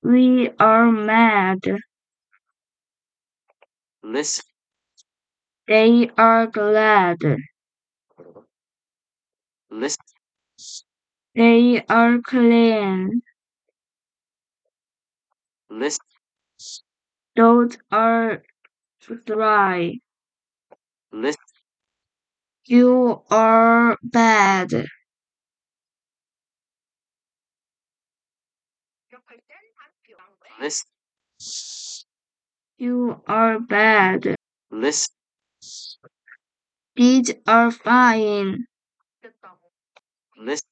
We are mad. Listen. They are glad. Listen. They are clean. Listen. Those are dry. Listen. You are bad. Listen. You are bad. Listen. These are fine. Listen.